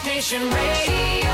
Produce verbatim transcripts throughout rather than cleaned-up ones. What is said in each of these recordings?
Nation Radio.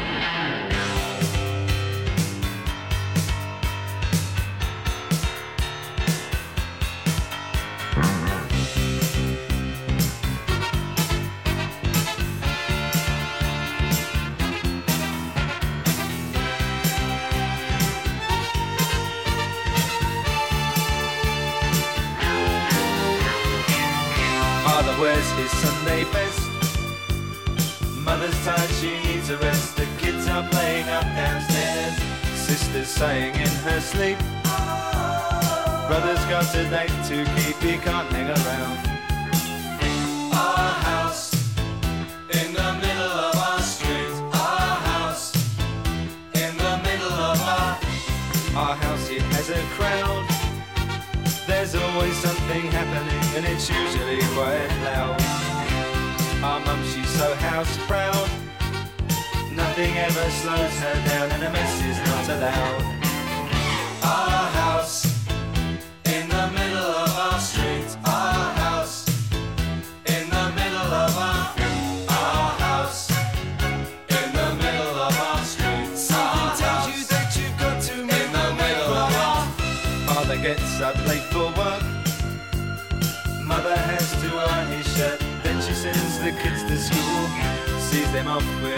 Father wears his Sunday best. Mother's tired, she needs a rest. The kids are playing up downstairs. Sister's sighing in her sleep. Brother's got a date to keep, he can't hang around. Our house in the middle of our street. Our house in the middle of our Our house, it has a crowd. There's always something happening and it's usually quite loud. Our mum, she's so house proud. Nothing ever slows her down and a mess is not allowed. Our house in the middle of our street. Our house in the middle of our Our house in the middle of our street. Something tells you that you've got to make in the middle of our Father gets up late for work. Mother has to iron his shirt. Then she sends the kids to school, sees them off with